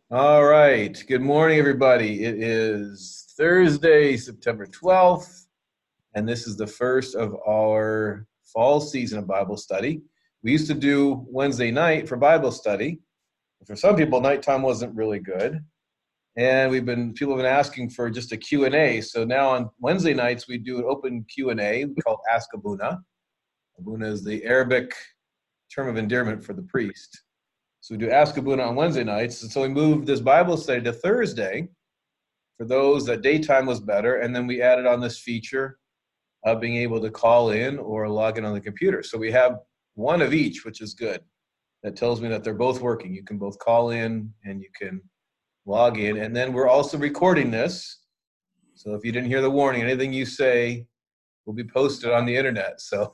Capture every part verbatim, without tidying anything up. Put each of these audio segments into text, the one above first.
All right. Good morning, everybody. It is Thursday, September twelfth, and this is the first of our fall season of Bible study. We used to do Wednesday night for Bible study. For some people, nighttime wasn't really good. And we've been people have been asking for just a Q and A. So now on Wednesday nights, we do an open Q and A. We call it Ask Abuna. Abuna is the Arabic term of endearment for the priest. So we do Ask Abuna on Wednesday nights. And so we moved this Bible study to Thursday for those that daytime was better. And then we added on this feature of being able to call in or log in on the computer. So we have one of each, which is good. That tells me that they're both working. You can both call in and you can log in. And then we're also recording this. So if you didn't hear the warning, anything you say will be posted on the internet. So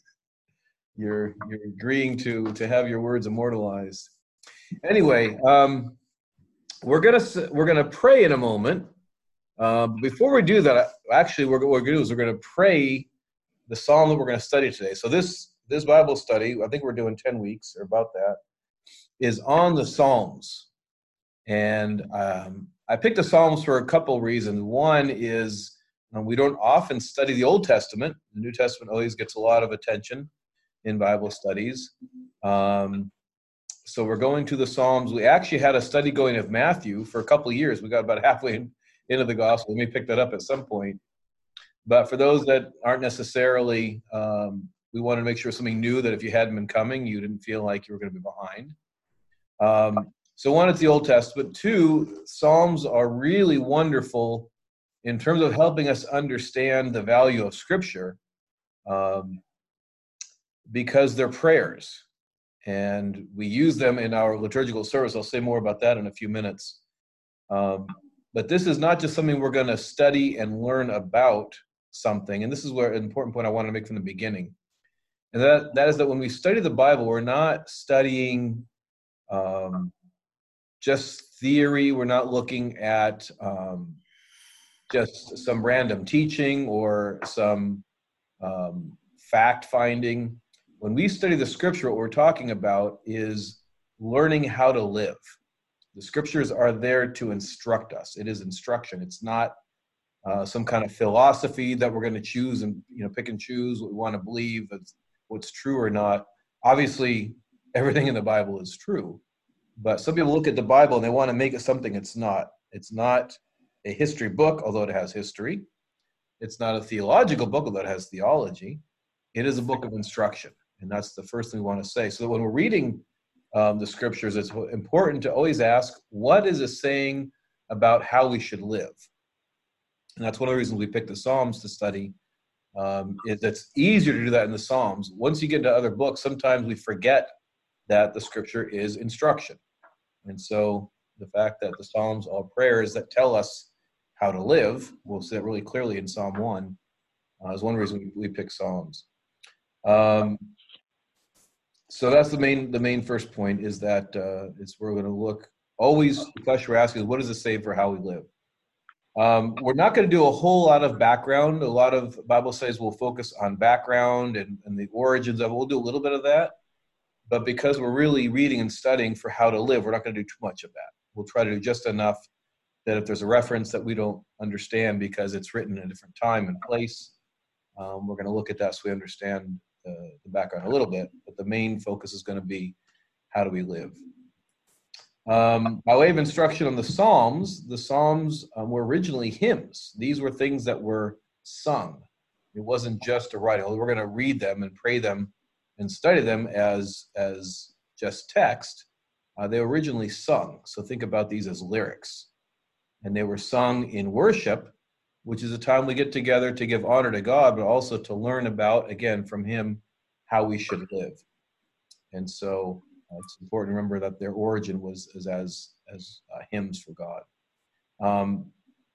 you're you're agreeing to to have your words immortalized. Anyway, um, we're gonna we're gonna pray in a moment. Uh, before we do that, actually, we're, what we're gonna do is we're gonna pray the psalm that we're gonna study today. So this this Bible study, I think we're doing ten weeks or about that, is on the Psalms, and um, I picked the Psalms for a couple reasons. One is um, we don't often study the Old Testament. The New Testament always gets a lot of attention in Bible studies. Um, so we're going to the Psalms. We actually had a study going of Matthew for a couple of years. We got about halfway in, into the gospel. We may pick that up at some point. But for those that aren't necessarily, um, we wanted to make sure something new that if you hadn't been coming, you didn't feel like you were going to be behind. Um, so one, it's the Old Testament. Two, Psalms are really wonderful in terms of helping us understand the value of Scripture. Um, because they're prayers, and we use them in our liturgical service. I'll say more about that in a few minutes. Um, but this is not just something we're going to study and learn about something, and this is where an important point I want to make from the beginning, and that, that is that when we study the Bible, we're not studying um, just theory. We're not looking at um, just some random teaching or some um, fact-finding. When we study the Scripture, what we're talking about is learning how to live. The Scriptures are there to instruct us. It is instruction. It's not uh, some kind of philosophy that we're going to choose and you know pick and choose what we want to believe, what's true or not. Obviously, everything in the Bible is true, but some people look at the Bible and they want to make it something it's not. It's not a history book, although it has history. It's not a theological book, although it has theology. It is a book of instruction. And that's the first thing we want to say. So when we're reading um, the Scriptures, it's important to always ask, what is it saying about how we should live? And that's one of the reasons we picked the Psalms to study. Um, is it's easier to do that in the Psalms. Once you get into other books, sometimes we forget that the Scripture is instruction. And so the fact that the Psalms are prayers that tell us how to live, we'll see that really clearly in Psalm one, uh, is one reason we, we pick Psalms. Um, so that's the main the main first point is that uh, it's we're going to look always the question we're asking is what does it say for how we live. Um, we're not going to do a whole lot of background. A lot of Bible studies will focus on background and, and the origins of it. We'll do a little bit of that, but because we're really reading and studying for how to live, we're not going to do too much of that. We'll try to do just enough that if there's a reference that we don't understand because it's written in a different time and place, um, we're going to look at that so we understand the, the background a little bit, but the main focus is going to be how do we live. Um, by way of instruction on the Psalms, the Psalms um, were originally hymns. These were things that were sung. It wasn't just a writing. We're going to read them and pray them and study them as, as just text. Uh, they were originally sung. So think about these as lyrics. And they were sung in worship, which is a time we get together to give honor to God, but also to learn about, again, from Him, how we should live. And so uh, it's important to remember that their origin was as as, as uh, hymns for God. Um,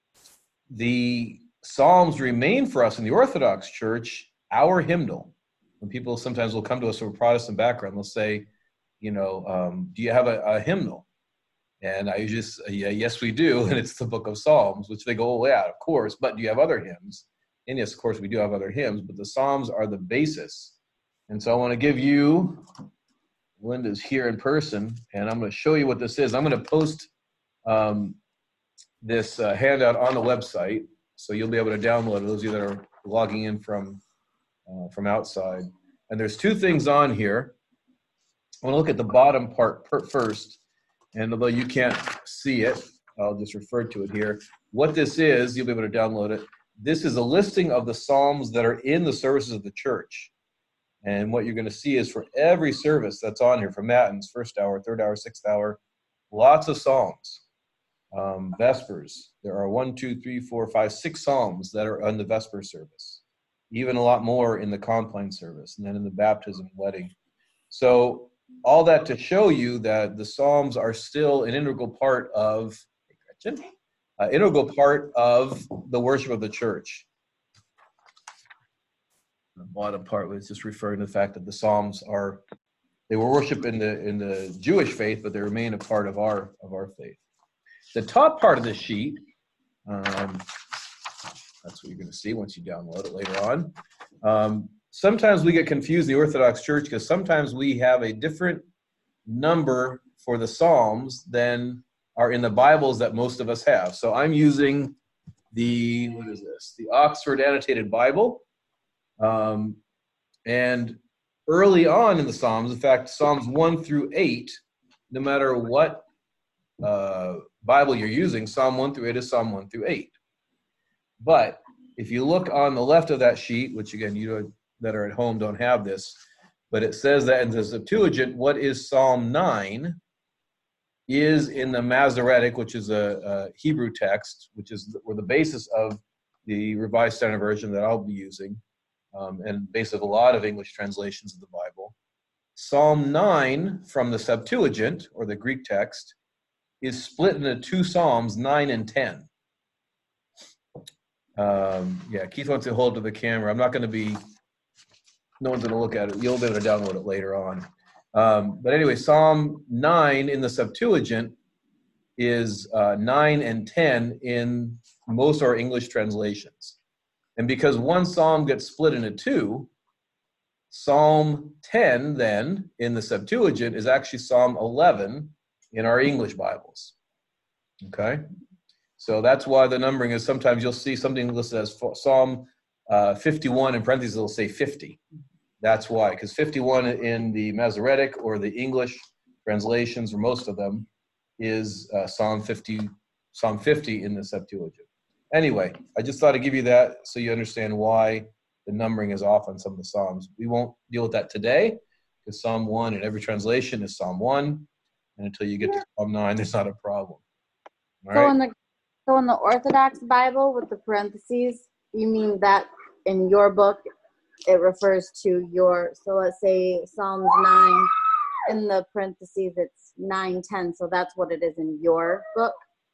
the Psalms remain for us in the Orthodox Church our hymnal. When people sometimes will come to us from a Protestant background, they'll say, you know, um, do you have a, a hymnal? And I usually say, yeah, yes, we do. And it's the book of Psalms, which they go, oh, yeah, of course. But do you have other hymns? And yes, of course, we do have other hymns, but the Psalms are the basis. And so I want to give you, Linda's here in person, and I'm going to show you what this is. I'm going to post um, this uh, handout on the website, so you'll be able to download it, those of you that are logging in from, uh, from outside. And there's two things on here. I want to look at the bottom part per first, and although you can't see it, I'll just refer to it here. What this is, you'll be able to download it. This is a listing of the Psalms that are in the services of the church. And what you're going to see is for every service that's on here, for Matins, first hour, third hour, sixth hour, lots of Psalms. Um, Vespers, there are one, two, three, four, five, six Psalms that are on the Vesper service. Even a lot more in the Compline service, and then in the baptism and wedding. So all that to show you that the Psalms are still an integral part of, hey Gretchen, uh, integral part of the worship of the church. The bottom part was just referring to the fact that the Psalms are, they were worshiped in the in the Jewish faith, but they remain a part of our of our faith. The top part of the sheet, um, that's what you're going to see once you download it later on. Um, sometimes we get confused in the Orthodox Church because sometimes we have a different number for the Psalms than are in the Bibles that most of us have. So I'm using the, what is this? The Oxford Annotated Bible. Um, and early on in the Psalms, in fact, Psalms one through eight, no matter what uh, Bible you're using, Psalm one through eight is Psalm one through eight. But if you look on the left of that sheet, which again, you that are at home don't have this, but it says that in the Septuagint, what is Psalm nine is in the Masoretic, which is a, a Hebrew text, which is the, or the basis of the Revised Standard Version that I'll be using, um, and base of a lot of English translations of the Bible. Psalm nine from the Septuagint, or the Greek text, is split into two Psalms, nine and ten. Um, yeah, Keith wants to hold to the camera. I'm not going to be, no one's going to look at it. You'll be able to download it later on. Um, but anyway, Psalm nine in the Septuagint is uh, nine and ten in most of our English translations. And because one psalm gets split into two, Psalm ten then in the Septuagint is actually Psalm eleven in our English Bibles. Okay? So that's why the numbering is, sometimes you'll see something listed as Psalm uh, fifty-one, in parentheses it'll say fifty. That's why, because fifty-one in the Masoretic or the English translations, or most of them, is uh, Psalm fifty, Psalm fifty in the Septuagint. Anyway, I just thought I'd give you that so you understand why the numbering is off on some of the Psalms. We won't deal with that today, because Psalm one in every translation is Psalm one, and until you get to Psalm nine, there's not a problem. All so right? in the so in the Orthodox Bible with the parentheses, you mean that in your book it refers to your, so let's say Psalms nine, in the parentheses it's nine ten, so that's what it is in your book?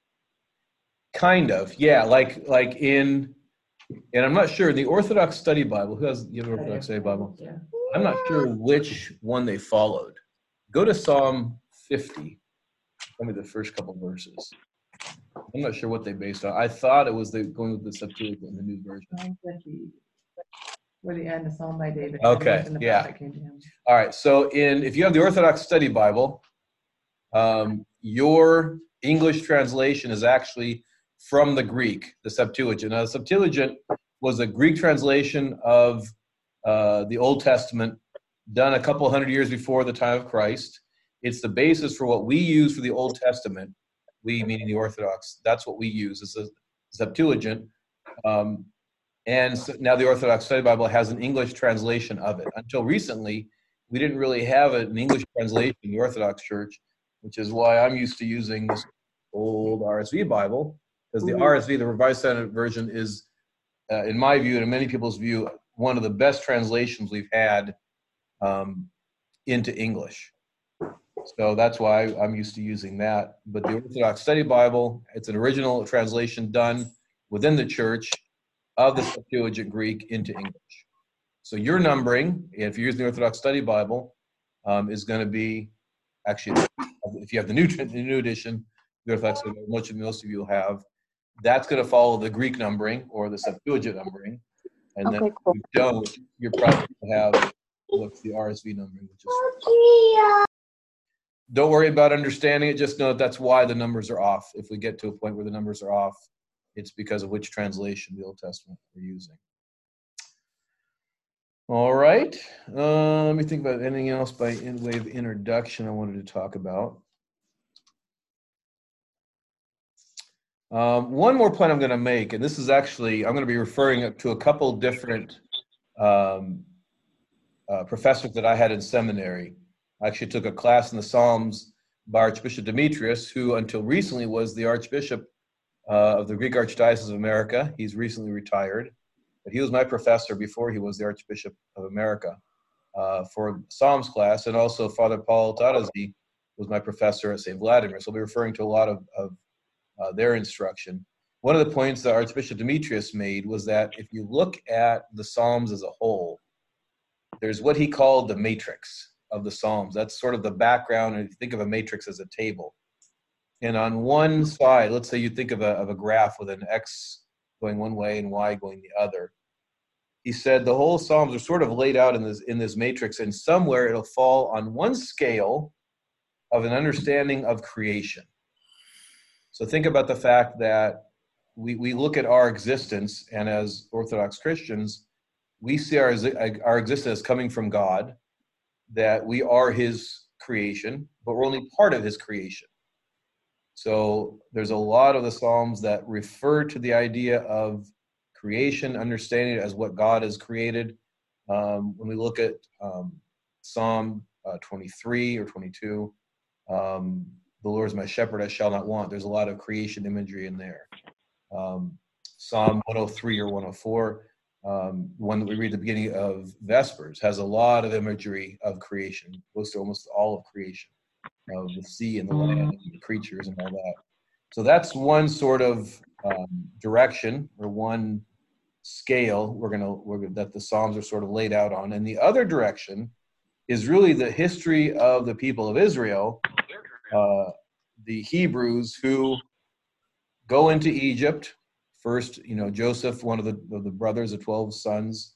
Kind of, yeah, like like in, and I'm not sure, the Orthodox Study Bible, who has the Orthodox Study Bible? Yeah. I'm not sure which one they followed. Go to Psalm fifty. Tell me the first couple verses. I'm not sure what they based on. I thought it was the going with the Septuagint in the new version. Psalm fifty. Where the end, a psalm by David. Okay, And the yeah. prophet came to him. All right, so in if you have the Orthodox Study Bible, um, your English translation is actually from the Greek, the Septuagint. Now, the Septuagint was a Greek translation of uh, the Old Testament, done a couple hundred years before the time of Christ. It's the basis for what we use for the Old Testament. We, meaning the Orthodox, that's what we use, is the Septuagint. Um, and so now the Orthodox Study Bible has an English translation of it. Until recently, we didn't really have an English translation in the Orthodox Church, which is why I'm used to using this old R S V Bible, because the R S V, the Revised Standard Version, is, uh, in my view and in many people's view, one of the best translations we've had um, into English. So that's why I'm used to using that. But the Orthodox Study Bible, it's an original translation done within the church of the Septuagint Greek into English. So your numbering, if you're using the Orthodox Study Bible, um, is going to be, actually, if you have the new the new edition, the Orthodox Study Bible, which most of you will have, that's going to follow the Greek numbering or the Septuagint numbering. And Okay, then cool. if you don't, you're probably going to have what's the R S V numbering, which is don't worry about understanding it. Just know that that's why the numbers are off. If we get to a point where the numbers are off, it's because of which translation of the Old Testament we're using. All right. Uh, let me think about anything else by in way of introduction I wanted to talk about. Um, one more point I'm going to make, and this is actually, I'm going to be referring to a couple different um, uh, professors that I had in seminary. I actually took a class in the Psalms by Archbishop Demetrius, who until recently was the Archbishop uh, of the Greek Archdiocese of America. He's recently retired, but he was my professor before he was the Archbishop of America uh, for Psalms class, and also Father Paul Tarazi was my professor at Saint Vladimir. So I'll be referring to a lot of, of uh, their instruction. One of the points that Archbishop Demetrius made was that if you look at the Psalms as a whole, there's what he called the matrix of the Psalms. That's sort of the background, and if you think of a matrix as a table. And on one side, let's say you think of a, of a graph with an X going one way and Y going the other. He said the whole Psalms are sort of laid out in this, in this matrix, and somewhere it'll fall on one scale of an understanding of creation. So think about the fact that we, we look at our existence, and as Orthodox Christians, we see our, our existence as coming from God, that we are his creation, but we're only part of his creation. So there's a lot of the Psalms that refer to the idea of creation, understanding it as what God has created. Um, when we look at um, Psalm uh, twenty-three or twenty-two, um, the Lord is my shepherd, I shall not want. There's a lot of creation imagery in there. Um, Psalm one oh three or one oh four, um, one that we read at the beginning of Vespers, has a lot of imagery of creation, goes to almost all of creation, of the sea and the land and the creatures and all that. So that's one sort of um, direction, or one scale we're gonna we're, that the Psalms are sort of laid out on. And the other direction is really the history of the people of Israel, uh, the Hebrews who go into Egypt. First, you know, Joseph, one of the, of the brothers, the twelve sons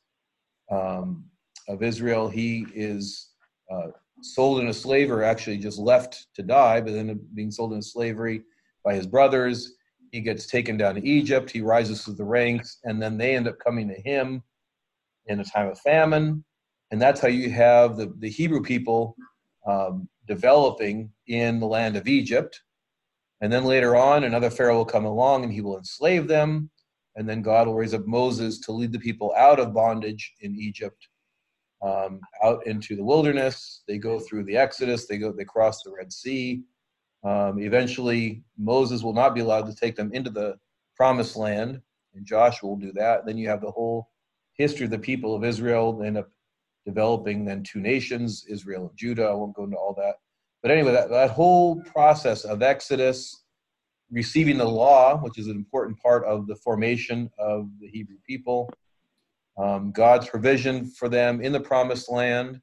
um, of Israel, he is uh, sold into slavery, or actually just left to die, but then being sold into slavery by his brothers. He gets taken down to Egypt. He rises through the ranks, and then they end up coming to him in a time of famine. And that's how you have the, the Hebrew people um, developing in the land of Egypt. And then later on, another Pharaoh will come along and he will enslave them. And then God will raise up Moses to lead the people out of bondage in Egypt, um, out into the wilderness. They go through the Exodus. They go. They cross the Red Sea. Um, eventually, Moses will not be allowed to take them into the promised land, and Joshua will do that. Then you have the whole history of the people of Israel. They end up developing then two nations, Israel and Judah. I won't go into all that. But anyway, that, that whole process of Exodus, receiving the law, which is an important part of the formation of the Hebrew people, um, God's provision for them in the promised land.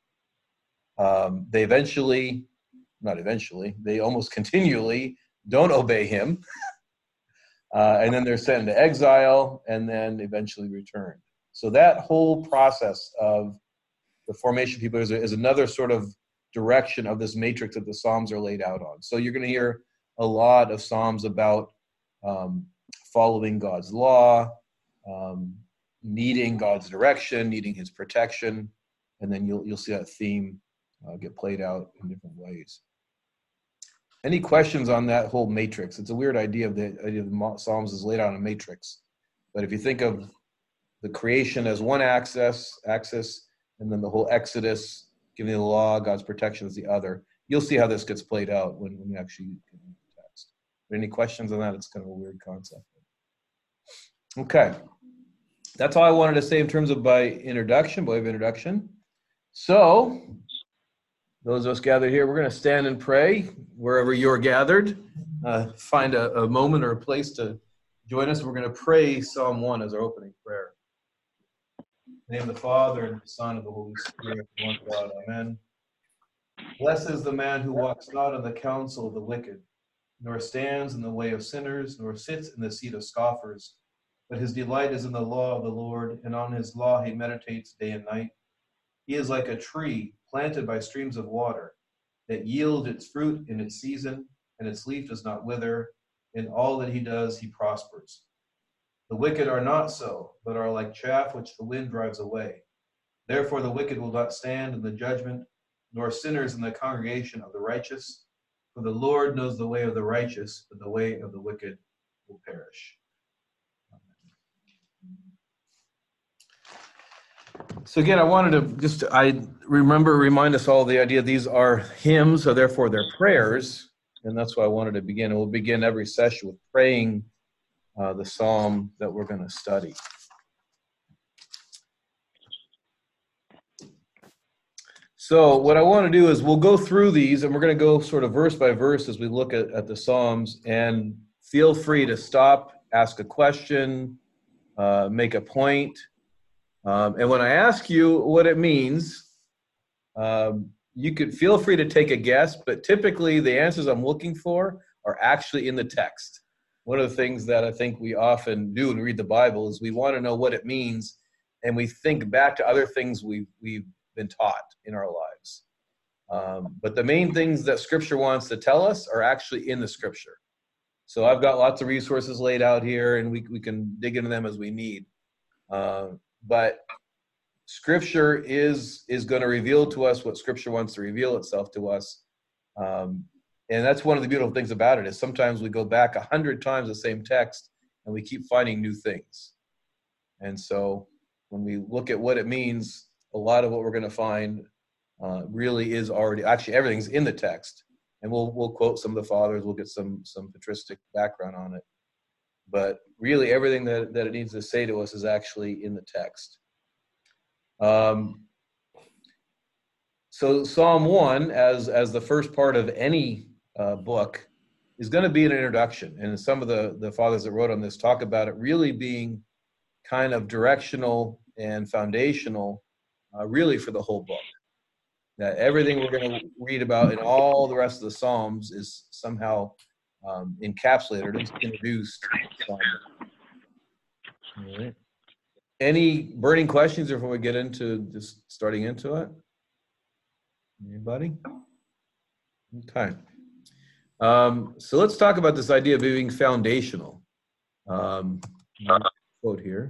Um, they eventually, not eventually, they almost continually don't obey him. Uh, and then they're sent into exile and then eventually returned. So that whole process of the formation of people is, is another sort of direction of this matrix that the Psalms are laid out on. So you're going to hear a lot of Psalms about um, following God's law, um, needing God's direction, needing his protection, and then you'll you'll see that theme uh, get played out in different ways. Any questions on that whole matrix? It's a weird idea of the idea of the Psalms is laid out on a matrix, but if you think of the creation as one axis, axis, and then the whole Exodus, giving the law, God's protection is the other. You'll see how this gets played out when, when you actually get into the text. But any questions on that? It's kind of a weird concept. Okay. That's all I wanted to say in terms of by introduction, by way of introduction. So, those of us gathered here, we're going to stand and pray wherever you're gathered. Uh, find a, a moment or a place to join us. We're going to pray Psalm one as our opening prayer. In the name of the Father, and the Son, and the Holy Spirit, one God, amen. Blessed is the man who walks not in the counsel of the wicked, nor stands in the way of sinners, nor sits in the seat of scoffers. But his delight is in the law of the Lord, and on his law he meditates day and night. He is like a tree planted by streams of water, that yields its fruit in its season, and its leaf does not wither. In all that he does, he prospers. The wicked are not so, but are like chaff which the wind drives away. Therefore the wicked will not stand in the judgment, nor sinners in the congregation of the righteous. For the Lord knows the way of the righteous, but the way of the wicked will perish. So again, I wanted to just, I remember, remind us all the idea these are hymns, so therefore they're prayers, and that's why I wanted to begin. And we'll begin every session with praying uh, the psalm that we're going to study. So what I want to do is we'll go through these, and we're going to go sort of verse by verse as we look at, at the psalms, and feel free to stop, ask a question, uh, make a point. Um, and when I ask you what it means, um, you could feel free to take a guess, but typically the answers I'm looking for are actually in the text. One of the things that I think we often do when we read the Bible is we want to know what it means, and we think back to other things we've, we've been taught in our lives. Um, but the main things that Scripture wants to tell us are actually in the Scripture. So I've got lots of resources laid out here, and we, we can dig into them as we need. Uh, But Scripture is is going to reveal to us what Scripture wants to reveal itself to us. Um, and that's one of the beautiful things about it is sometimes we go back a hundred times the same text and we keep finding new things. And so when we look at what it means, a lot of what we're going to find uh, really is already, actually everything's in the text. And we'll we'll quote some of the fathers, we'll get some some patristic background on it. But really everything that, that it needs to say to us is actually in the text. Um, so Psalm one, as, as the first part of any uh, book, is going to be an introduction. And some of the, the fathers that wrote on this talk about it really being kind of directional and foundational, uh, really for the whole book. That everything we're going to read about in all the rest of the Psalms is somehow Um, encapsulated or at least introduced. All right. Any burning questions before we get into just starting into it? Anybody? Okay. Um, so let's talk about this idea of being foundational. Um, quote here.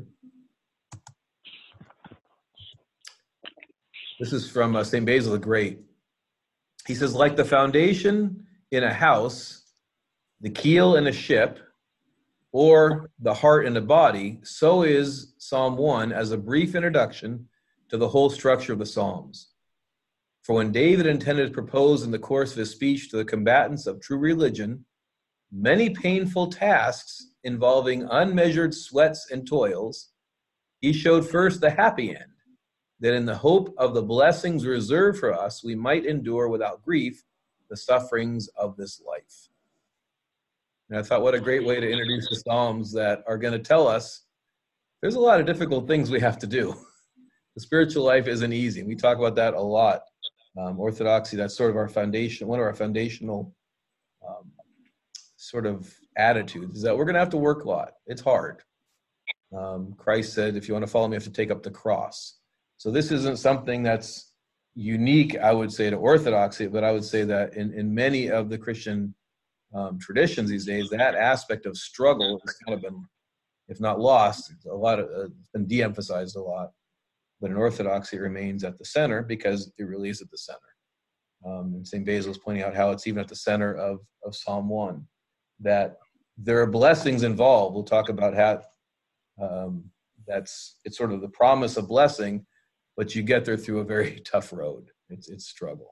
This is from uh, Saint Basil the Great. He says, like the foundation in a house, the keel in a ship, or the heart in a body, so is Psalm one as a brief introduction to the whole structure of the Psalms. For when David intended to propose in the course of his speech to the combatants of true religion many painful tasks involving unmeasured sweats and toils, he showed first the happy end, that in the hope of the blessings reserved for us, we might endure without grief the sufferings of this life. And I thought, what a great way to introduce the Psalms that are going to tell us there's a lot of difficult things we have to do. The spiritual life isn't easy. We talk about that a lot. Um, orthodoxy, that's sort of our foundation, one of our foundational um, sort of attitudes is that we're going to have to work a lot. It's hard. Um, Christ said, if you want to follow me, you have to take up the cross. So this isn't something that's unique, I would say, to orthodoxy, but I would say that in, in many of the Christian Um, traditions these days, that aspect of struggle has kind of been, if not lost, a lot of uh, it's been de-emphasized a lot. But in Orthodoxy, it remains at the center because it really is at the center. Um, and Saint Basil is pointing out how it's even at the center of, of Psalm one, that there are blessings involved. We'll talk about how um, that's it's sort of the promise of blessing, but you get there through a very tough road. It's it's struggle.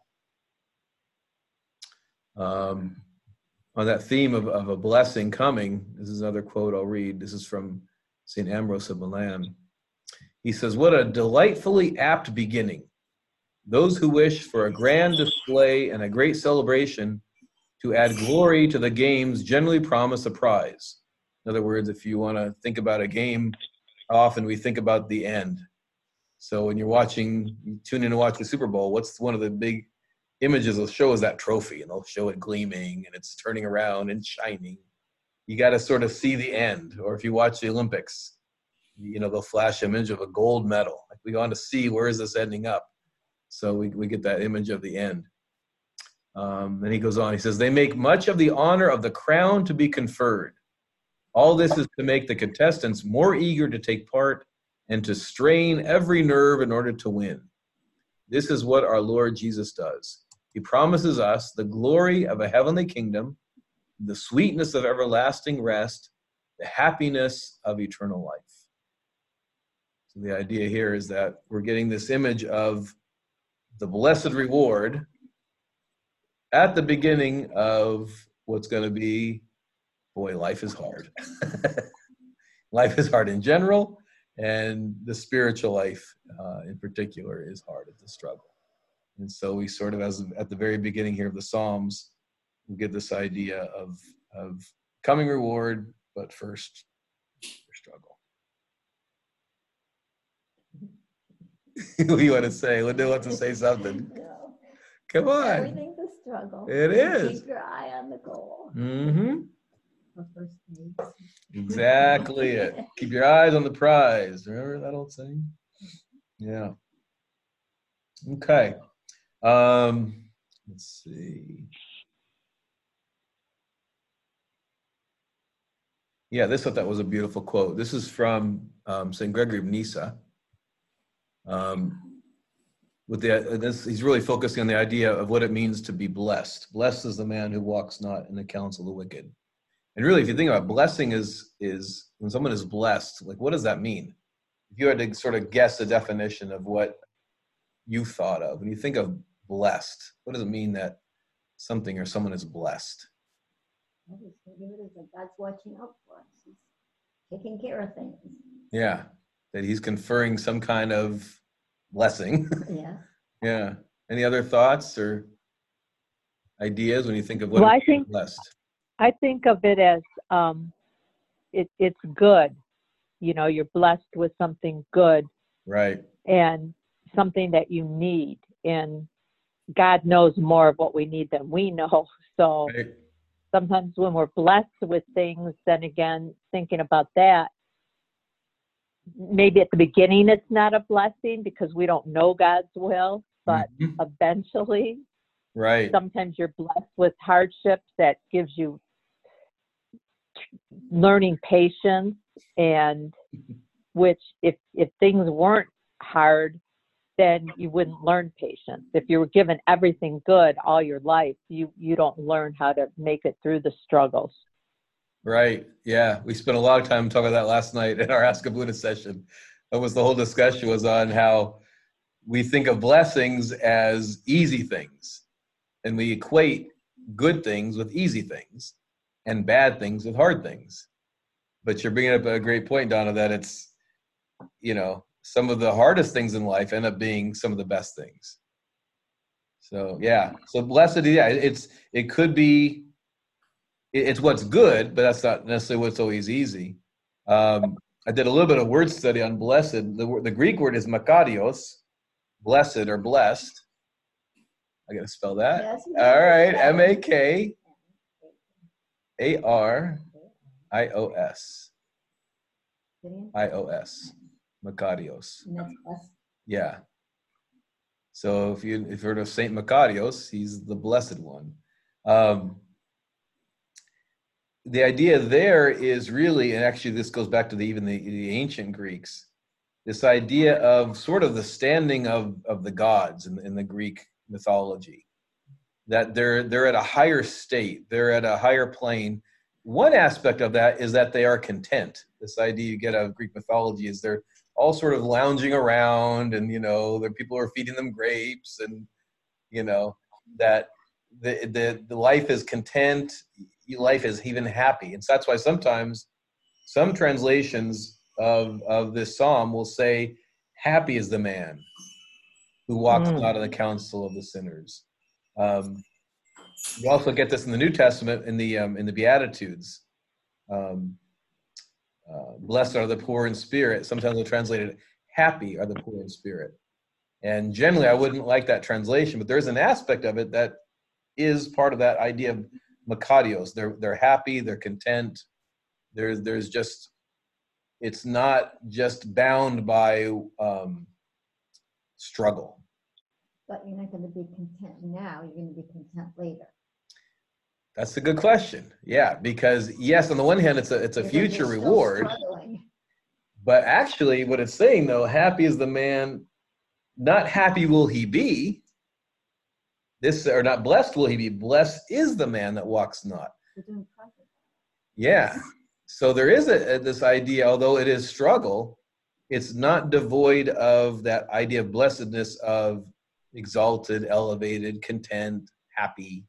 Um, On that theme of, of a blessing coming, this is another quote I'll read. This is from Saint Ambrose of Milan. He says, what a delightfully apt beginning. Those who wish for a grand display and a great celebration to add glory to the games generally promise a prize. In other words, if you want to think about a game, how often we think about the end. So when you're watching, you tune in to watch the Super Bowl, what's one of the big images will show us that trophy, and they'll show it gleaming and it's turning around and shining. You got to sort of see the end. Or if you watch the Olympics, you know, they'll flash an image of a gold medal. Like we want to see where is this ending up. So we, we get that image of the end. Um, then he goes on, he says, they make much of the honor of the crown to be conferred. All this is to make the contestants more eager to take part and to strain every nerve in order to win. This is what our Lord Jesus does. He promises us the glory of a heavenly kingdom, the sweetness of everlasting rest, the happiness of eternal life. So the idea here is that we're getting this image of the blessed reward at the beginning of what's going to be, boy, life is hard. Life is hard in general, and the spiritual life uh, in particular is hard at the struggle. And so we sort of, as at the very beginning here of the Psalms, we get this idea of, of coming reward, but first struggle. What do you want to say? Linda wants to say something. No. Come on. Everything's a struggle. It is. Keep your eye on the goal. Mm-hmm. The first page. Exactly it. Keep your eyes on the prize. Remember that old saying? Yeah. Okay. Um, let's see. Yeah, this I thought was a beautiful quote. This is from um, Saint Gregory of Nyssa. Um, with the uh, this, he's really focusing on the idea of what it means to be blessed. Blessed is the man who walks not in the counsel of the wicked. And really, if you think about it, blessing is is when someone is blessed. Like, what does that mean? If you had to sort of guess the definition of what you thought of when you think of blessed, what does it mean that something or someone is blessed? I just think of it as like God's watching out for us. He's taking care of things. Yeah, that he's conferring some kind of blessing. Yeah. Yeah. Any other thoughts or ideas when you think of what Well, it I means think- to be blessed? I think of it as um, it, it's good. You know, you're blessed with something good Right. and something that you need. And God knows more of what we need than we know. So Right. sometimes when we're blessed with things, then again, thinking about that, maybe at the beginning it's not a blessing because we don't know God's will, but Mhm. eventually Right. sometimes you're blessed with hardships that gives you learning patience, and which if if things weren't hard, then you wouldn't learn patience. If you were given everything good all your life, you you don't learn how to make it through the struggles. Right. Yeah. We spent a lot of time talking about that last night in our Ask a Buddhist session. That was the whole discussion was on how we think of blessings as easy things, and we equate good things with easy things and bad things with hard things. But you're bringing up a great point, Donna, that it's, you know, some of the hardest things in life end up being some of the best things. So, yeah. So blessed, yeah, it's, it could be, it- it's what's good, but that's not necessarily what's always easy. Um, I did a little bit of word study on blessed. The, word- the Greek word is makarios, blessed or blessed. I got to spell that. Yes, you All have to right. spell M it. A K A R I O S. And I O S. Makarios. that's us. Yeah. So if you if you've heard of Saint Makarios, he's the blessed one. Um, the idea there is really, and actually this goes back to the, even the, the ancient Greeks, this idea of sort of the standing of, of the gods in, in the Greek mythology, that they're they're at a higher state, they're at a higher plane. One aspect of that is that they are content. This idea you get out of Greek mythology is they're all sort of lounging around, and you know, the people are feeding them grapes, and you know that the the, the life is content, life is even happy, and so that's why sometimes some translations of of this psalm will say, "Happy is the man who walks Mm. not in the counsel of the sinners." Um, you also get this in the New Testament in the um, in the Beatitudes. Um, uh, Blessed are the poor in spirit. Sometimes they translate it, happy are the poor in spirit. And generally, I wouldn't like that translation, but there's an aspect of it that is part of that idea of makarios. They're they're happy, they're content. There's there's just, it's not just bound by um, struggle. But you're not gonna be content now, you're gonna be content later. That's a good question. Yeah, because yes, on the one hand, it's a it's a Because future you're still reward, struggling. but actually, what it's saying though, happy is the man. Not happy will he be. This or not blessed will he be. Blessed is the man that walks not. We're doing present. Yeah. So there is a, a this idea, although it is struggle, it's not devoid of that idea of blessedness of exalted, elevated, content, happy.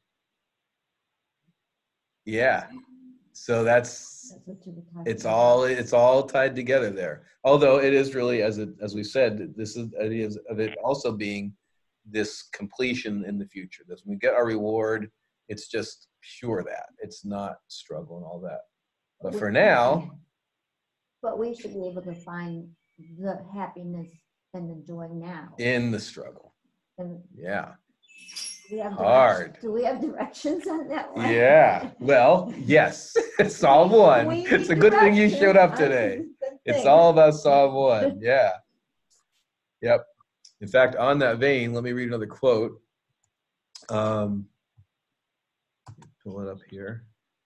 Yeah. So that's That's what you were talking it's about. all it's all tied together there. Although it is really, as it as we said, this is idea of it also being this completion in the future. That when we get our reward, it's just pure that. It's not struggle and all that. But for now, But we should be able to find the happiness and the joy now. in the struggle. And Yeah. do we have Hard. direction- Do we have directions on that one? Yeah. Well, yes. Psalm one. We It's a need good thing you direction. showed up I- today. good It's thing. all about Psalm one. Yeah. Yep. In fact, on that vein, let me read another quote. Um, pull it up here.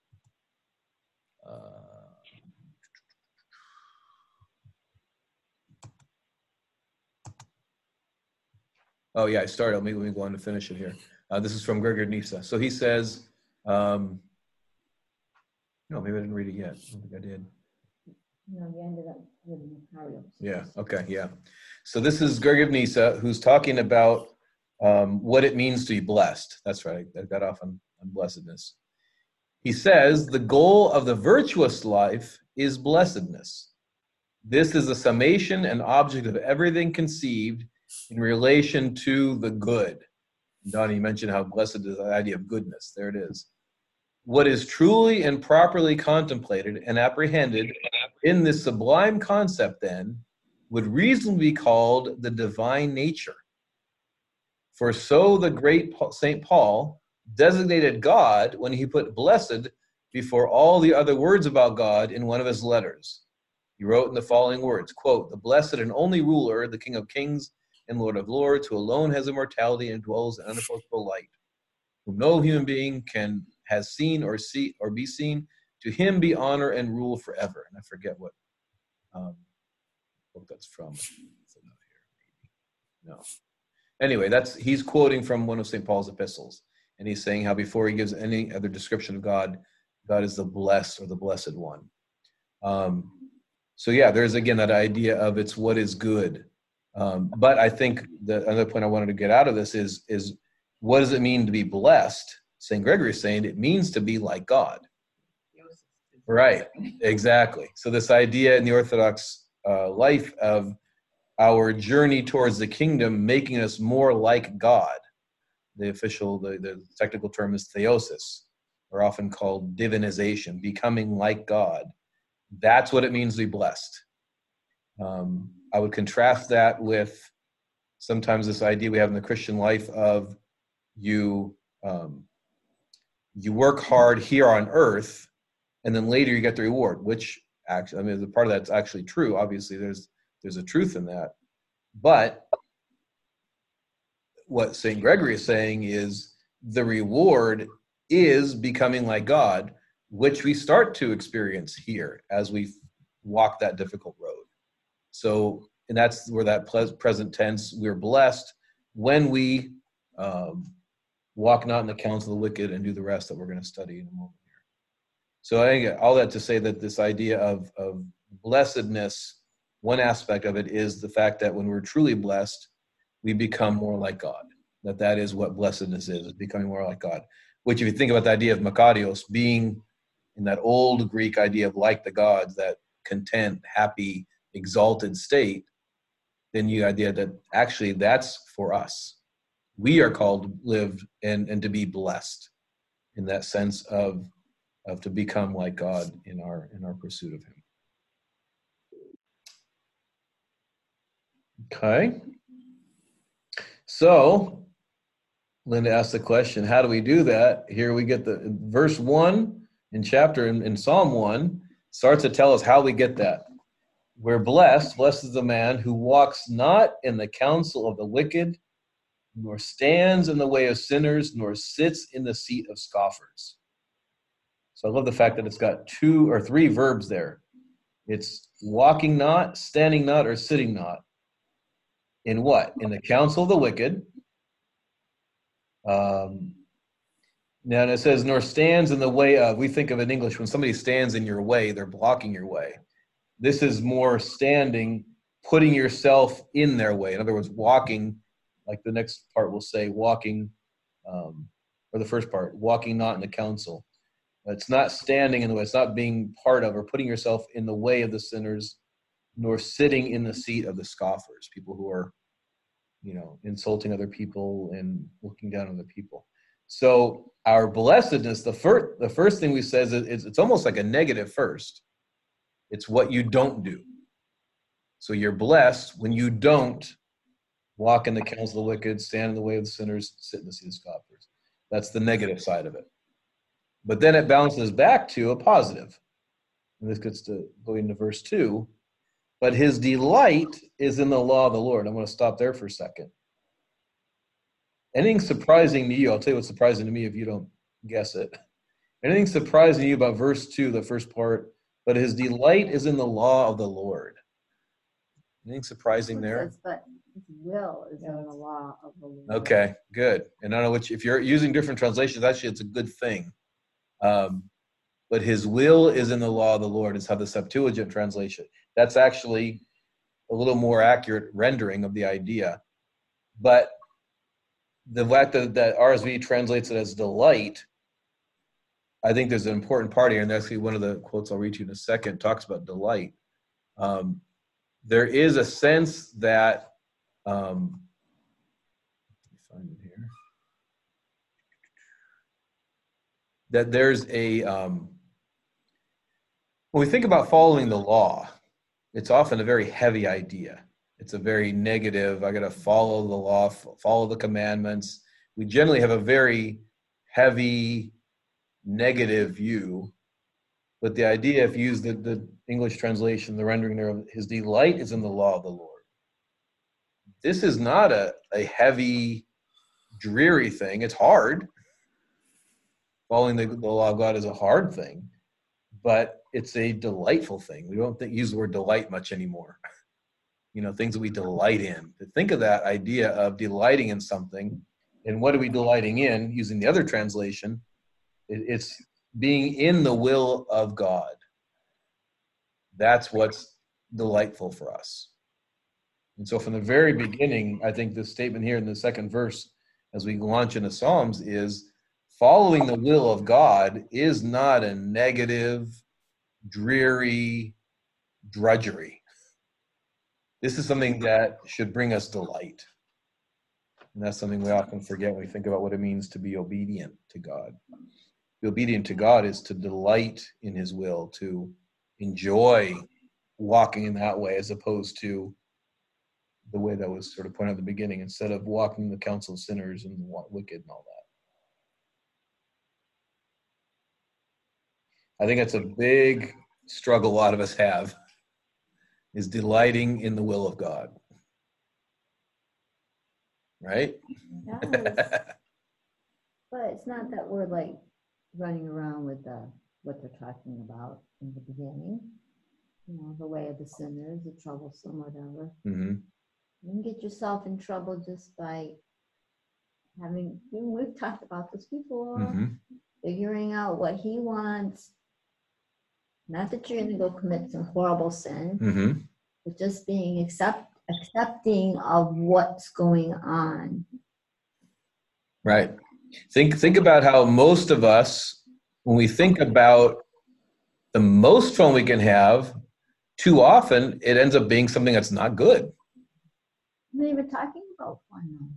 Uh, oh, yeah, I started. Let me, let me go on to finish it here. Uh, this is from Gregory of Nyssa. So he says, um, no, maybe I didn't read it yet. I don't think I did. No, you ended up with Macarius. Yeah. Okay. Yeah. So this is Gregory of Nyssa, who's talking about um, what it means to be blessed. That's right. I got off on, on blessedness. He says the goal of the virtuous life is blessedness. This is a summation and object of everything conceived in relation to the good. Donnie mentioned how blessed is the idea of goodness. There it is. What is truly and properly contemplated and apprehended in this sublime concept, then, would reasonably be called the divine nature. For so the great Saint Paul designated God when he put blessed before all the other words about God in one of his letters. He wrote in the following words, quote, the blessed and only ruler, the King of kings and Lord of lords, who alone has immortality and dwells in unapproachable light, whom no human being can has seen or see or be seen, to him be honor and rule forever. And I forget what um, book that's from. No. Anyway, that's he's quoting from one of Saint Paul's epistles, and he's saying how before he gives any other description of God, God is the blessed or the blessed one. Um, so yeah, there's again that idea of it's what is good. Um, but I think the another point I wanted to get out of this is is what does it mean to be blessed? Saint Gregory is saying it means to be like God. Right, exactly. So this idea in the Orthodox uh, life of our journey towards the kingdom making us more like God. The official, the, the technical term is theosis, or often called divinization, becoming like God. That's what it means to be blessed. Um, I would contrast that with sometimes this idea we have in the Christian life of you um, you work hard here on earth, and then later you get the reward, which actually, I mean, the part of that's actually true. Obviously, there's there's a truth in that. But what Saint Gregory is saying is the reward is becoming like God, which we start to experience here as we walk that difficult road. So, and that's where that ple- present tense, we're blessed when we um, walk not in the counsel of the wicked and do the rest that we're going to study in a moment here. So I think all that to say that this idea of, of blessedness, one aspect of it is the fact that when we're truly blessed, we become more like God. That that is what blessedness is, is becoming more like God. Which if you think about the idea of Makarios, being in that old Greek idea of like the gods, that content, happy, exalted state, then you idea that actually that's for us. We are called to live and, and to be blessed in that sense of, of to become like God in our in our pursuit of him. Okay. So Linda asked the question, how do we do that? Here we get the verse one in chapter in, in Psalm one starts to tell us how we get that. We're blessed, blessed is the man who walks not in the counsel of the wicked, nor stands in the way of sinners, nor sits in the seat of scoffers. So I love the fact that it's got two or three verbs there. It's walking not, standing not, or sitting not. In what? In the counsel of the wicked. Um, now it says, nor stands in the way of, we think of in English, when somebody stands in your way, they're blocking your way. This is more standing, putting yourself in their way. In other words, walking, like the next part will say, walking, um, or the first part, walking not in the counsel. It's not standing in the way. It's not being part of or putting yourself in the way of the sinners, nor sitting in the seat of the scoffers, people who are, you know, insulting other people and looking down on the people. So our blessedness, the first, the first thing we says is it's almost like a negative first. It's what you don't do. So you're blessed when you don't walk in the counsel of the wicked, stand in the way of the sinners, sit in the seat of scoffers. That's the negative side of it. But then it bounces back to a positive. And this gets to go into verse two. But his delight is in the law of the Lord. I'm going to stop there for a second. Anything surprising to you? I'll tell you what's surprising to me if you don't guess it. Anything surprising to you about verse two, the first part? But his delight is in the law of the Lord. Anything surprising there? It says, but his will is in the law of the Lord. Okay, good. And I don't know which, if you're using different translations, actually it's a good thing. Um, but his will is in the law of the Lord is how the Septuagint translation. That's actually a little more accurate rendering of the idea. But the fact that, that R S V translates it as delight, I think there's an important part here, and actually one of the quotes I'll read to you in a second talks about delight. Um, there is a sense that, um, let me find it here, that there's a, um, when we think about following the law, it's often a very heavy idea. It's a very negative, I got to follow the law, follow the commandments. We generally have a very heavy, negative view. But the idea, if you use the, the English translation, the rendering there, of his delight is in the law of the Lord. This is not a, a heavy, dreary thing. It's hard. Following the, the law of God is a hard thing, but it's a delightful thing. We don't think, use the word delight much anymore. You know, things that we delight in. To think of that idea of delighting in something, and what are we delighting in? Using the other translation, it, it's being in the will of God. That's what's delightful for us. And so from the very beginning, I think the statement here in the second verse, as we launch into Psalms, is following the will of God is not a negative, dreary drudgery. This is something that should bring us delight. And that's something we often forget when we think about what it means to be obedient to God. To be obedient to God is to delight in his will, to enjoy walking in that way, as opposed to the way that was sort of pointed out at the beginning, instead of walking the counsel of sinners and the wicked and all that. I think that's a big struggle a lot of us have, is delighting in the will of God. Right? Yes. But it's not that we're like running around with the, what they're talking about in the beginning. You know, the way of the sinners, the troublesome, whatever. Mm-hmm. You can get yourself in trouble just by having, you know, we've talked about this before, Mm-hmm. figuring out what he wants. Not that you're going to go commit some horrible sin, Mm-hmm. but just being accept, accepting of what's going on. Right. Think think about how most of us, when we think about the most fun we can have, too often it ends up being something that's not good. I'm not even talking about fun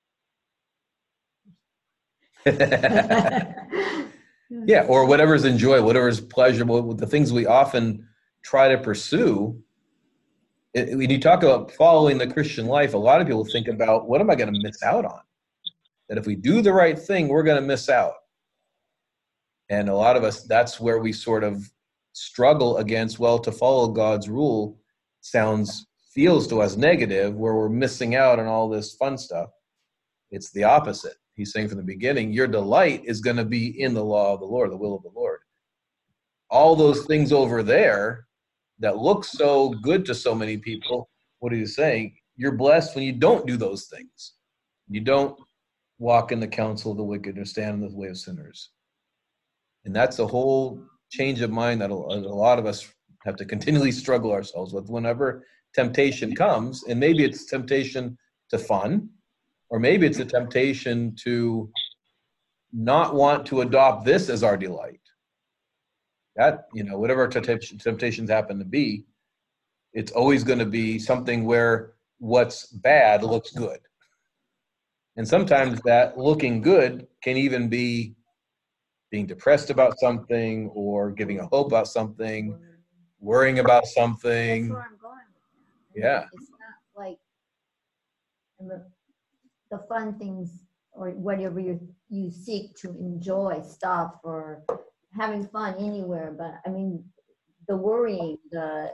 Yeah, or whatever's enjoy, whatever's pleasurable, the things we often try to pursue. It, when you talk about following the Christian life, a lot of people think about, what am I going to miss out on? That if we do the right thing, we're going to miss out. And a lot of us, that's where we sort of struggle against, well, to follow God's rule sounds, feels to us negative, where we're missing out on all this fun stuff. It's the opposite. He's saying from the beginning, your delight is going to be in the law of the Lord, the will of the Lord. All those things over there that look so good to so many people, what are you saying? You're blessed when you don't do those things. You don't walk in the counsel of the wicked or stand in the way of sinners. And that's a whole change of mind that a a lot of us have to continually struggle ourselves with whenever temptation comes. And maybe it's temptation to fun, or maybe it's a temptation to not want to adopt this as our delight. That, you know, whatever our temptation- temptations happen to be, it's always going to be something where what's bad looks good. And sometimes that looking good can even be being depressed about something, or giving a hope about something, worrying about That's something. where I'm going with that. I mean, Yeah. It's not like the the fun things or whatever you, you seek to enjoy stuff or having fun anywhere. But I mean, the worrying, the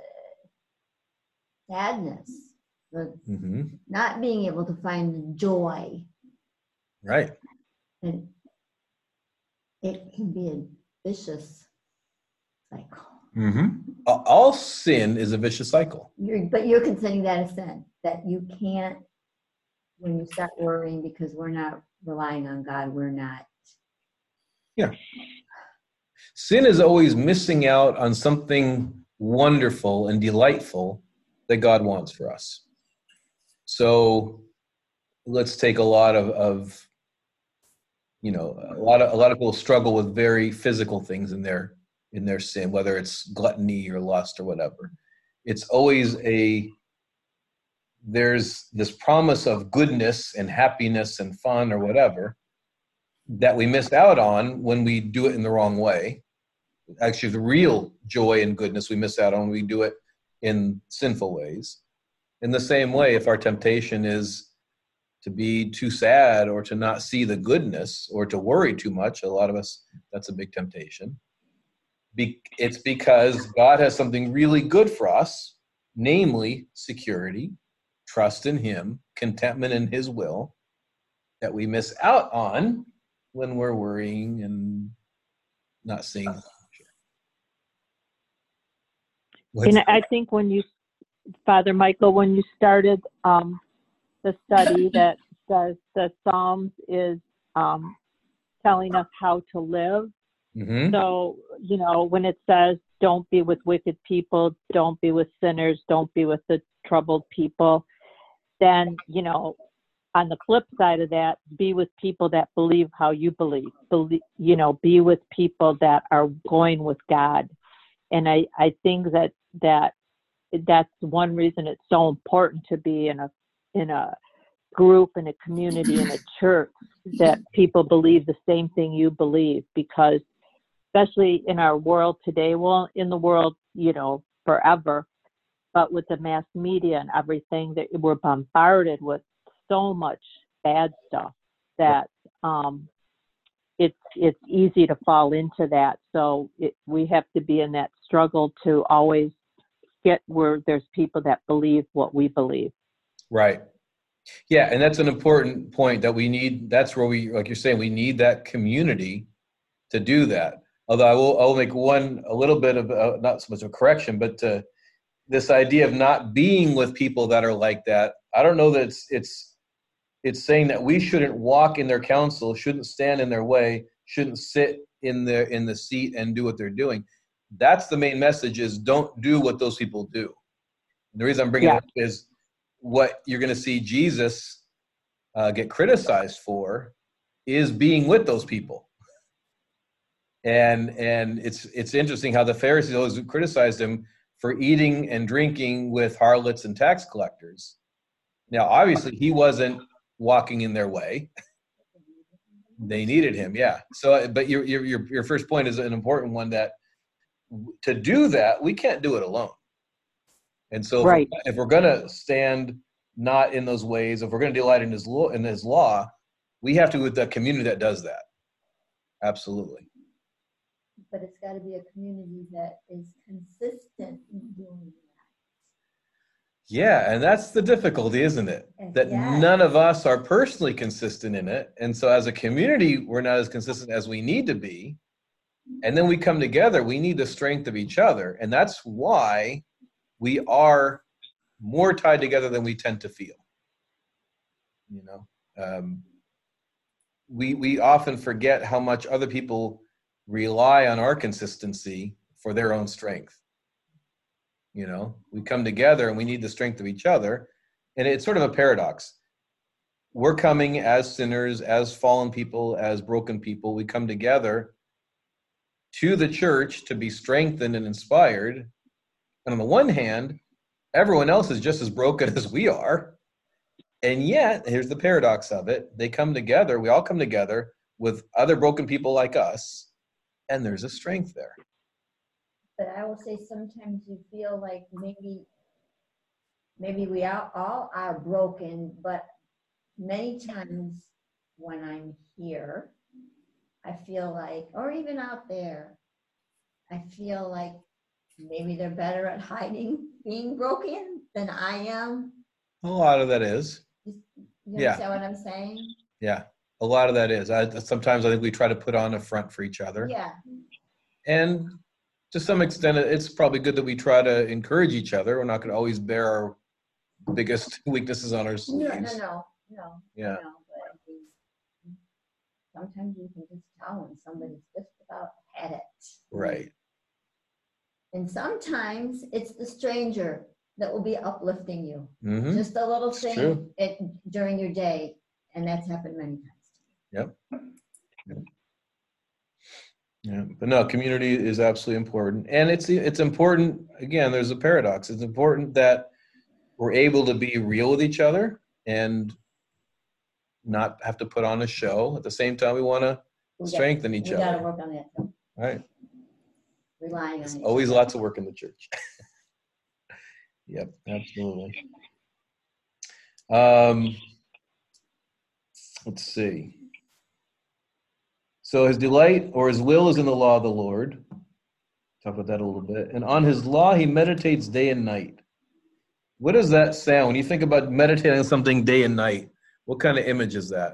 sadness, the Mm-hmm. not being able to find the joy, Right. and it can be a vicious cycle. Mm-hmm. All sin is a vicious cycle. You're, but you're considering that a sin, that you can't, when you start worrying because we're not relying on God, we're not. Yeah. Sin is always missing out on something wonderful and delightful that God wants for us. So let's take a lot of, of you know, a lot of a lot of people struggle with very physical things in their in their sin, whether it's gluttony or lust or whatever. It's always a there's this promise of goodness and happiness and fun or whatever that we miss out on when we do it in the wrong way. Actually, the real joy and goodness we miss out on when we do it in sinful ways. In the same way, if our temptation is to be too sad or to not see the goodness or to worry too much, a lot of us, that's a big temptation. Be- it's because God has something really good for us, namely security, trust in Him, contentment in His will, that we miss out on when we're worrying and not seeing the future. And I think when you, Father Michael, when you started um, the study that says the Psalms is um, telling us how to live. Mm-hmm. So, you know, when it says, don't be with wicked people, don't be with sinners, don't be with the troubled people, then, you know, on the flip side of that, be with people that believe how you believe, believe, you know, be with people that are going with God. And I, I think that, that that's one reason it's so important to be in a, in a group, in a community, in a church, that people believe the same thing you believe, because especially in our world today, well, in the world, you know, forever, but with the mass media and everything, that we're bombarded with so much bad stuff that um, it's it's easy to fall into that. So it, we have to be in that struggle to always get where there's people that believe what we believe. Right. Yeah, and that's an important point that we need. That's where we, like you're saying, we need that community to do that. Although I will, I'll make one a little bit of uh, not so much of a correction, but to, this idea of not being with people that are like that. I don't know that it's it's it's saying that we shouldn't walk in their counsel, shouldn't stand in their way, shouldn't sit in their in the seat and do what they're doing. That's the main message: is don't do what those people do. And the reason I'm bringing Yeah. it up is what you're going to see Jesus uh, get criticized for is being with those people. And and it's it's interesting how the Pharisees always criticized him for eating and drinking with harlots and tax collectors. Now, obviously, he wasn't walking in their way. They needed him, yeah. So, but your your your your first point is an important one, that to do that, we can't do it alone. And so, Right. if, we're, if we're going to stand not in those ways, if we're going to delight in his law, in his law, we have to be with the community that does that. Absolutely. But it's got to be a community that is consistent in doing that. Yeah, and that's the difficulty, isn't it? And that Yes. none of us are personally consistent in it. And so as a community, we're not as consistent as we need to be. And then we come together, we need the strength of each other. And that's why we are more tied together than we tend to feel. You know, um, we, we often forget how much other people rely on our consistency for their own strength. You know, we come together and we need the strength of each other. And it's sort of a paradox. We're coming as sinners, as fallen people, as broken people. We come together to the church to be strengthened and inspired. And on the one hand, everyone else is just as broken as we are. And yet, here's the paradox of it. They come together, we all come together with other broken people like us, and there's a strength there. But I will say sometimes you feel like maybe maybe we are, all are broken, but many times when I'm here, I feel like, or even out there, I feel like maybe they're better at hiding being broken than I am. A lot of that is. You Yeah. understand what I'm saying? Yeah, a lot of that is. I, sometimes I think we try to put on a front for each other. Yeah. And to some extent, it's probably good that we try to encourage each other. We're not going to always bear our biggest weaknesses on our No, sleeves. no, no, no. Yeah. No, but I mean, sometimes you can just tell when somebody's just about had it. Right. And sometimes it's the stranger that will be uplifting you. Mm-hmm. Just a little It's thing true. it, during your day. And that's happened many times. Yep. Yep. Yeah, but no, community is absolutely important. And it's it's important, again, there's a paradox. It's important that we're able to be real with each other and not have to put on a show. At the same time, we want to We got- strengthen each We got to other. work on that too. Right. Relying on There's each always other. lots of work in the church. Yep, absolutely. Um, let's see. So his delight or his will is in the law of the Lord. Talk about that a little bit. And on his law, he meditates day and night. What does that sound? When you think about meditating on something day and night, what kind of image is that?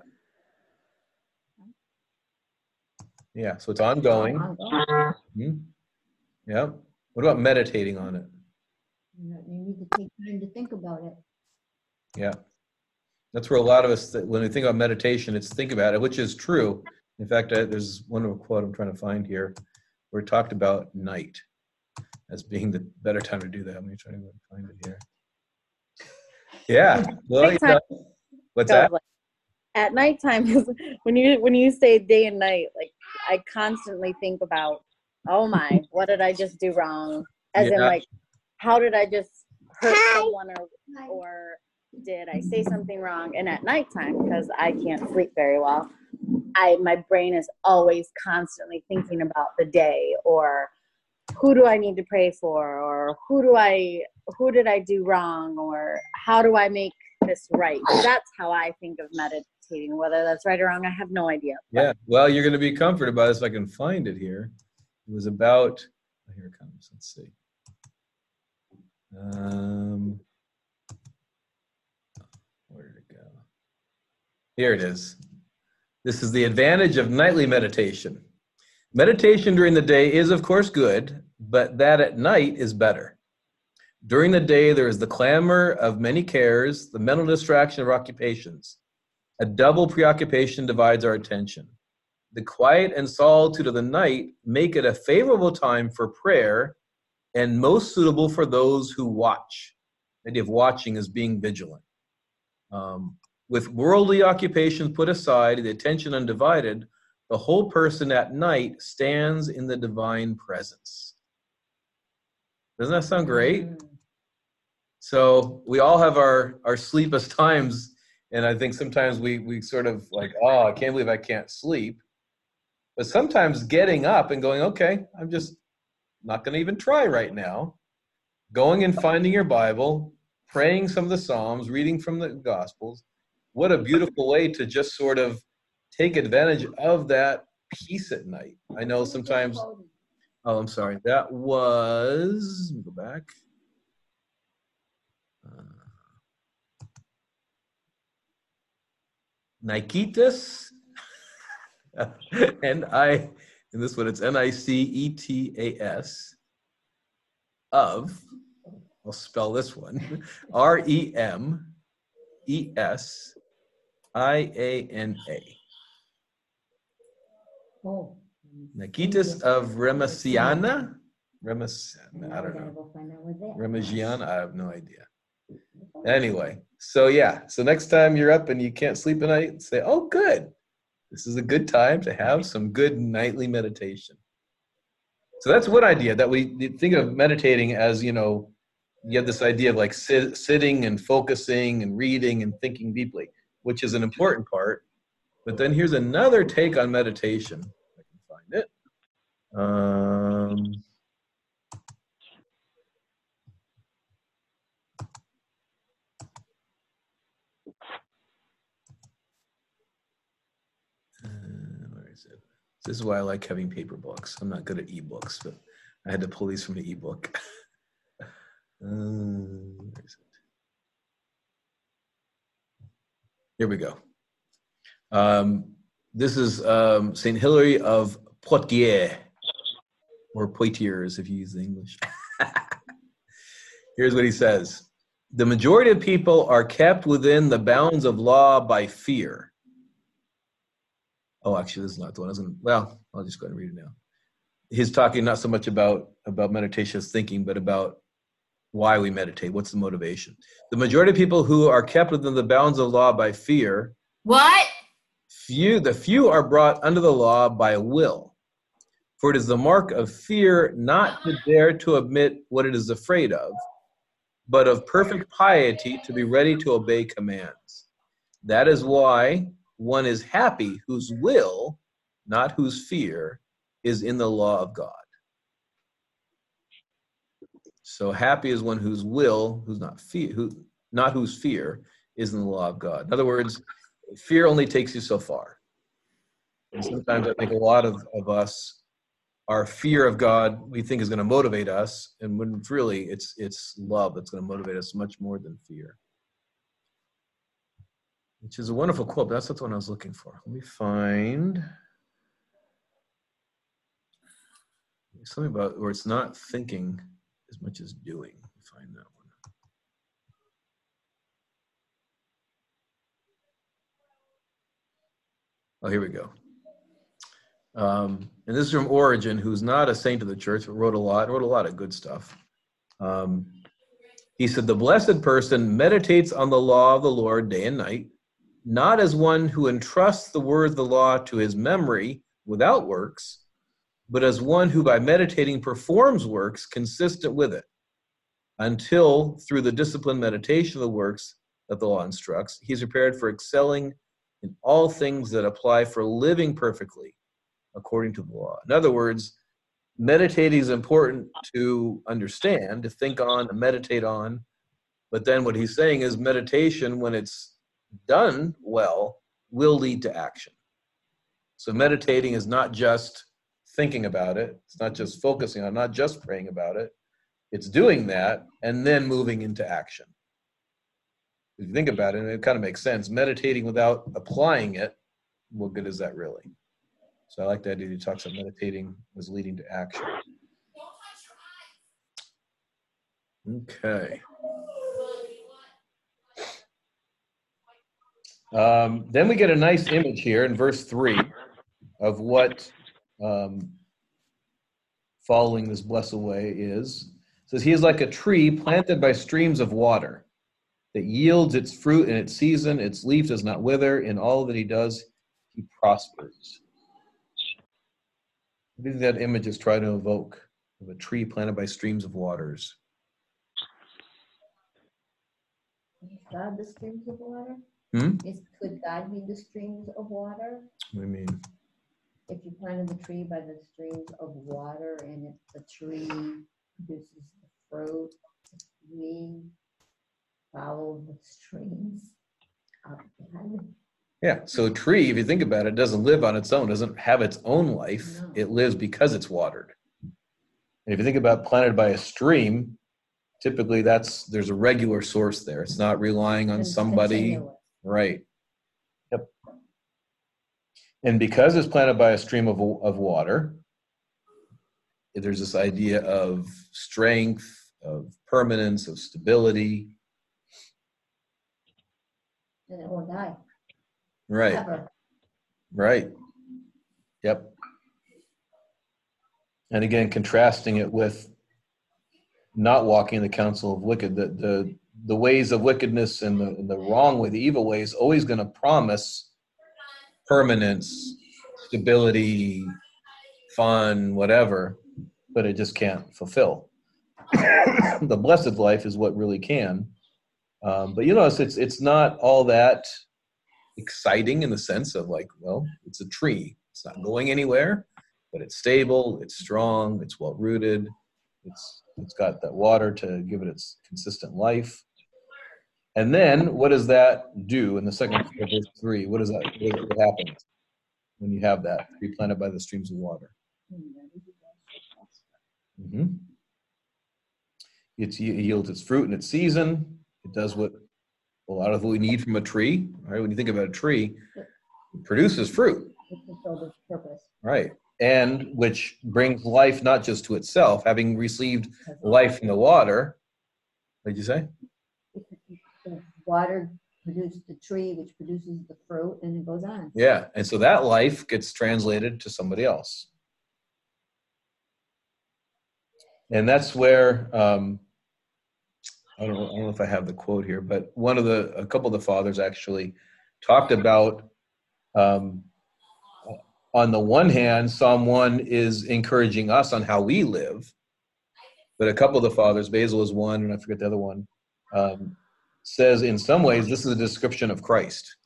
Yeah, so it's ongoing. Ongoing. Hmm. Yeah. What about meditating on it? You know, you need to take time to think about it. Yeah. That's where a lot of us, when we think about meditation, it's think about it, which is true. In fact, I, there's one quote I'm trying to find here where it talked about night as being the better time to do that. Let me try to find it here. Yeah. Well, you know, what's that? Like, at nighttime is when you when you say day and night, like I constantly think about, oh my, what did I just do wrong? As in Yeah. like, how did I just hurt someone, or or did I say something wrong? And at nighttime, because I can't sleep very well, I my brain is always constantly thinking about the day, or who do I need to pray for, or who do I who did I do wrong, or how do I make this right? That's how I think of meditating. Whether that's right or wrong, I have no idea. Yeah. Well, you're going to be comforted by this if I can find it here. It was about, oh, here it comes. Let's see. Um, where did it go? Here it is. This is the advantage of nightly meditation. Meditation during the day is, of course, good, but that at night is better. During the day, there is the clamor of many cares, the mental distraction of occupations. A double preoccupation divides our attention. The quiet and solitude of the night make it a favorable time for prayer and most suitable for those who watch. The idea of watching is being vigilant. Um, with worldly occupations put aside, the attention undivided, the whole person at night stands in the divine presence. Doesn't that sound great? Mm. So we all have our, our sleepless times, and I think sometimes we, we sort of like, oh, I can't believe I can't sleep. But sometimes getting up and going, okay, I'm just not going to even try right now. Going and finding your Bible, praying some of the Psalms, reading from the Gospels. What a beautiful way to just sort of take advantage of that peace at night. I know sometimes, oh, I'm sorry. That was, let me go back. Uh, Nicetas, N I, in this one it's N I C E T A S, of, I'll spell this one, R E M E S I A N A. Oh. Nicetas of Remesiana? Remesiana, I don't Gotta know. go find out what that Remesiana, I have no idea. Anyway, so yeah, so next time you're up and you can't sleep at night, say, oh, good. This is a good time to have some good nightly meditation. So that's one idea, that we think of meditating as, you know, you have this idea of like sit, sitting and focusing and reading and thinking deeply, which is an important part. But then here's another take on meditation. If I can find it. Um, uh, where is it? This is why I like having paper books. I'm not good at ebooks, but I had to pull these from the ebook. um, where is it? Here we go. Um, this is um, Saint Hilary of Poitiers, or Poitiers if you use the English. Here's what he says. The majority of people are kept within the bounds of law by fear. Oh, actually, this is not the one. I was gonna, well, I'll just go ahead and read it now. He's talking not so much about, about meditation as thinking, but about why we meditate. What's the motivation? The majority of people who are kept within the bounds of law by fear. What? Few, the few are brought under the law by will. For it is the mark of fear not to dare to admit what it is afraid of, but of perfect piety to be ready to obey commands. That is why one is happy whose will, not whose fear, is in the law of God. So happy is one whose will, who's not fear, who not whose fear, is in the law of God. In other words, fear only takes you so far. And sometimes I think a lot of, of us, our fear of God, we think is going to motivate us, and when really it's it's love that's going to motivate us much more than fear. Which is a wonderful quote, but that's not the one I was looking for. Let me find something about where it's not thinking as much as doing. Let me find that one. Oh, here we go. Um, and this is from Origen, who's not a saint of the church, but wrote a lot, wrote a lot of good stuff. Um, he said, the blessed person meditates on the law of the Lord day and night, not as one who entrusts the words of the law to his memory without works, but as one who by meditating performs works consistent with it, until through the disciplined meditation of the works that the law instructs, he is prepared for excelling in all things that apply for living perfectly according to the law. In other words, meditating is important to understand, to think on, to meditate on. But then what he's saying is meditation, when it's done well, will lead to action. So meditating is not just thinking about it. It's not just focusing on it, not just praying about it. It's doing that and then moving into action. If you think about it, it kind of makes sense. Meditating without applying it, what good is that really? So I like the idea he talks about meditating as leading to action. Okay. Um, then we get a nice image here in verse three of what um, following this blessed way is. It says, he is like a tree planted by streams of water that yields its fruit in its season. Its leaf does not wither. In all that he does, he prospers. What do you think that image is trying to evoke of a tree planted by streams of waters? Is God the streams of water? Hmm? Is, could God be the streams of water? What do you mean? If you planted the tree by the streams of water and it, the tree produces the fruit, we follow the streams of God. Yeah, so a tree, if you think about it, doesn't live on its own, doesn't have its own life. No. It lives because it's watered. And if you think about planted by a stream, typically that's there's a regular source there. It's not relying on It's somebody. continuous. Right. Yep. And because it's planted by a stream of, of water, there's this idea of strength, of permanence, of stability. And it won't die. Right, Ever. right. Yep. And again, contrasting it with not walking in the counsel of wicked, the the, the ways of wickedness and the, and the wrong way, the evil way is always going to promise permanence, stability, fun, whatever, but it just can't fulfill. The blessed life is what really can. Um, but you notice it's it's not all that exciting in the sense of like, well, it's a tree. It's not going anywhere, but it's stable, it's strong, it's well rooted, it's it's got that water to give it its consistent life. And then what does that do in the second part of verse three? What does that what, what happens when you have that tree planted by the streams of water? Mm-hmm. It's, it yields its fruit in its season. It does what a lot of what we need from a tree. Right? When you think about a tree, it produces fruit. It fulfilled its purpose. Right. And which brings life not just to itself, having received life from the water. What did you say? The water produces the tree, which produces the fruit, and it goes on. Yeah. And so that life gets translated to somebody else. And that's where, um, I don't know, I don't know if I have the quote here, but one of the, a couple of the fathers actually talked about, um, on the one hand, Psalm one is encouraging us on how we live, but a couple of the fathers, Basil is one, and I forget the other one, um, says in some ways this is a description of Christ.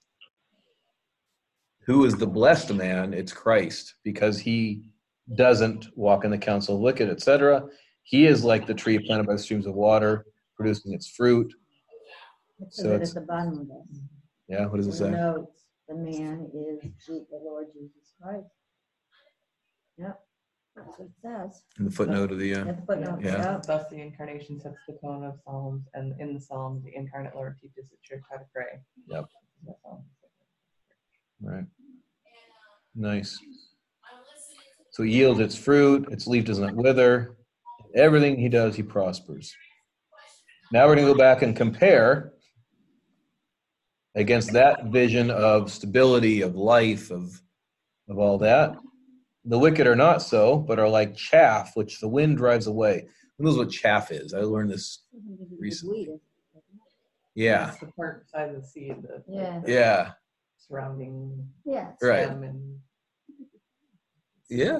Who is the blessed man? It's Christ, because he doesn't walk in the counsel of wicked, et cetera. He is like the tree planted by streams of water, producing its fruit. It So says it it's- at the bottom of this. Yeah, what does it It say? notes the man is Je- the Lord Jesus Christ. Yep, that's what it says. In the footnote of the, uh, At the footnote, Yeah. yeah. Thus the incarnation sets the tone of Psalms, and in the Psalms, the incarnate Lord teaches the church how to pray. Yep. That's all. right. Nice. So it yields its fruit, its leaf does not wither. Everything he does, he prospers. Now we're going to go back and compare against that vision of stability, of life, of, of all that. The wicked are not so, but are like chaff, which the wind drives away. Who knows what chaff is? I learned this recently. Yeah, It's the part beside the seed, the, Yeah. the yeah, Yeah. surrounding right. stem and Yeah.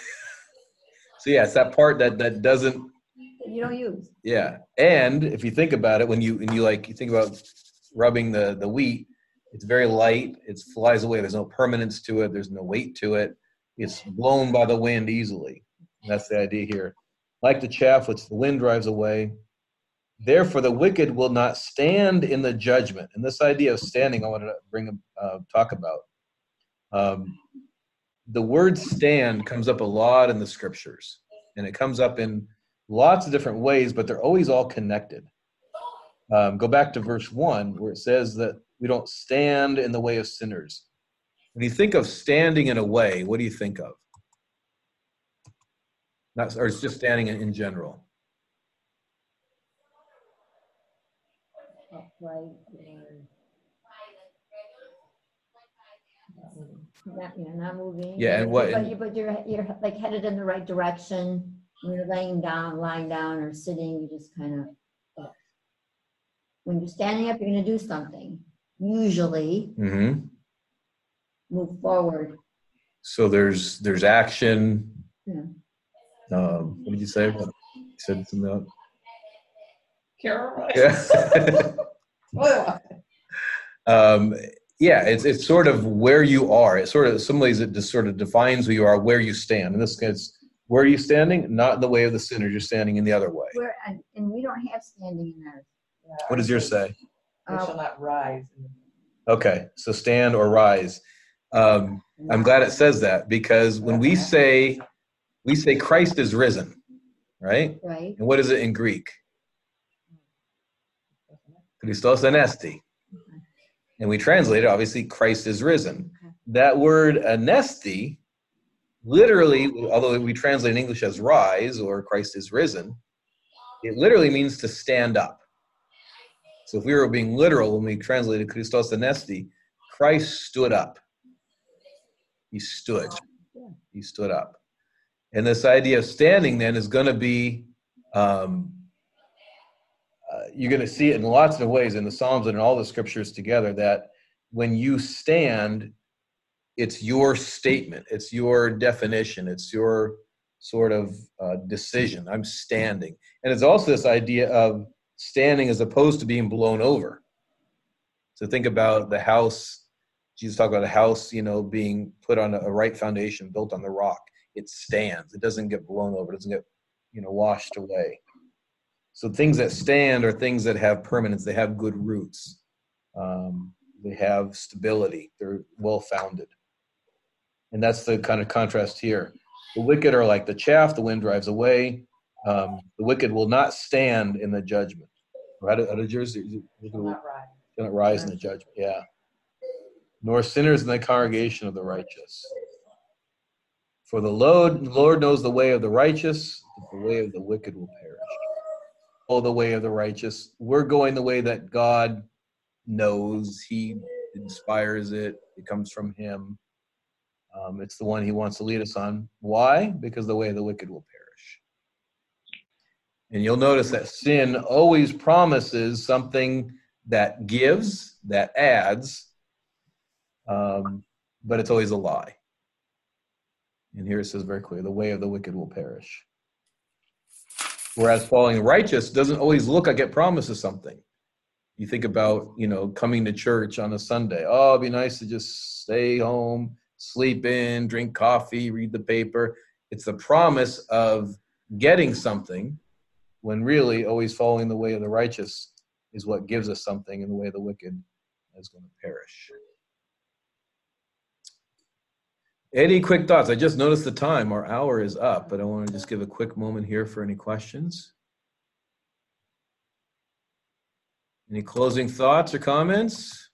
So yeah, it's that part that, that doesn't, You don't use. yeah. And if you think about it, when you, when you like, you think about rubbing the, the wheat, it's very light, it flies away. There's no permanence to it. There's no weight to it. It's blown by the wind easily. That's the idea here. Like the chaff which the wind drives away. Therefore, the wicked will not stand in the judgment. And this idea of standing, I want to bring uh, talk about. Um, the word stand comes up a lot in the scriptures, and it comes up in lots of different ways, but they're always all connected. Um, go back to verse one, where it says that we don't stand in the way of sinners. When you think of standing in a way, what do you think of? Not, or it's just standing in, in general. Upright or not, you're not moving. Yeah, and what- But, you, but you're you're like headed in the right direction. When you're laying down, lying down, or sitting, you just kind of. When you're standing up, you're going to do something. Usually, Mm-hmm. move forward. So there's there's action. Yeah. Um, what did you say? You said something else? Carol. Yeah. Well, um, yeah, it's it's sort of where you are. It sort of, in some ways, it just sort of defines who you are, where you stand. In this case, where are you standing? Not in the way of the sinners. You're standing in the other way. Where and, and we don't have standing in ours. What does yours say? They shall Uh, not rise. Okay, so stand or rise. Um, I'm glad it says that, because when we say we say Christ is risen, right? Right. And what is it in Greek? Christos anesti. And we translate it, obviously, Christ is risen. that word anesti, literally, although we translate in English as rise or Christ is risen, it literally means to stand up. So if we were being literal when we translated Christos anesti, Christ stood up. He stood. He stood up. And this idea of standing then is going to be, um, uh, you're going to see it in lots of ways in the Psalms and in all the scriptures together, that when you stand, it's your statement, it's your definition, it's your sort of uh, decision. I'm standing. And it's also this idea of standing as opposed to being blown over. So think about the house. Jesus talked about a house, you know, being put on a, a right foundation, built on the rock. It stands. It doesn't get blown over. It doesn't get, you know, washed away. So things that stand are things that have permanence. They have good roots. Um, they have stability. They're well-founded. And that's the kind of contrast here. The wicked are like the chaff. The wind drives away. Um, the wicked will not stand in the judgment. Or how did, how did yours? Shall not rise. Shall not rise in the judgment. Yeah. Nor sinners in the congregation of the righteous. For the Lord, the Lord knows the way of the righteous, but the way of the wicked will perish. Oh, the way of the righteous. We're going the way that God knows. He inspires it. It comes from him. Um, it's the one he wants to lead us on. Why? Because the way of the wicked will perish. And you'll notice that sin always promises something that gives, that adds, um, but it's always a lie. And here it says very clearly, the way of the wicked will perish. Whereas following the righteous doesn't always look like it promises something. You think about, you know, coming to church on a Sunday. Oh, it'd be nice to just stay home, sleep in, drink coffee, read the paper. It's the promise of getting something, when really always following the way of the righteous is what gives us something, and the way of the wicked is going to perish. Any quick thoughts? I just noticed the time. Our hour is up, but I want to just give a quick moment here for any questions. Any closing thoughts or comments?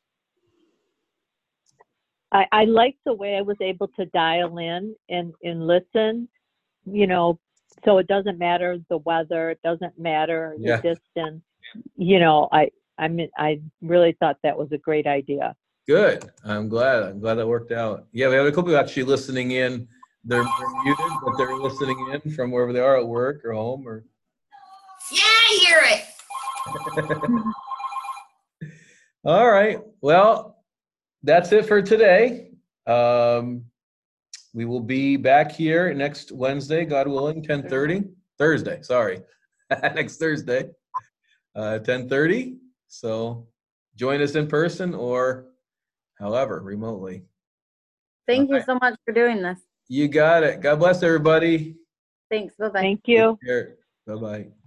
I, I like the way I was able to dial in and, and listen, you know, so it doesn't matter the weather, it doesn't matter the Yeah. distance. You know, I I mean, I really thought that was a great idea. Good. I'm glad. I'm glad that worked out. Yeah, we have a couple actually listening in. They're, they're muted, but they're listening in from wherever they are at work or home or. Yeah, I hear it. All right. Well, that's it for today. Um, we will be back here next Wednesday, God willing, ten thirty. Thursday, sorry. Next Thursday, uh, ten thirty. So join us in person or however, remotely. Thank All you right. so much for doing this. You got it. God bless everybody. Thanks. Bye-bye. Thank you. Take care. Bye-bye.